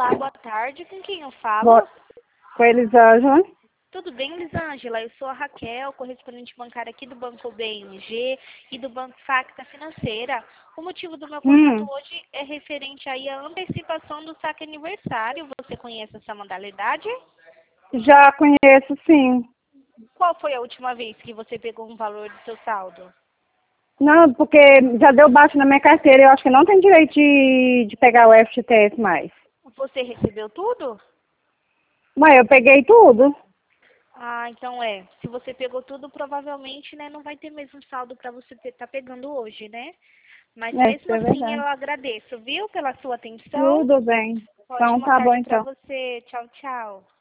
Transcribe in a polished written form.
Olá, boa tarde. Com quem eu falo? Boa. Com a Elisângela. Tudo bem, Elisângela? Eu sou a Raquel, correspondente bancária aqui do Banco BMG e do Banco Facta Financeira. O motivo do meu contato hoje é referente aí à antecipação do saque aniversário. Você conhece essa modalidade? Já conheço, sim. Qual foi a última vez que você pegou um valor do seu saldo? Não, porque já deu baixo na minha carteira e eu acho que não tem direito de pegar o FGTS mais. Você recebeu tudo? Mas eu peguei tudo. Ah, então é. Se você pegou tudo, provavelmente, né, não vai ter mesmo saldo para você estar pegando hoje, né? Mas Isso mesmo é assim, eu verdade. agradeço, viu, pela sua atenção. Tudo bem. Então Ótima tá bom, tarde para então. você. Tchau, tchau.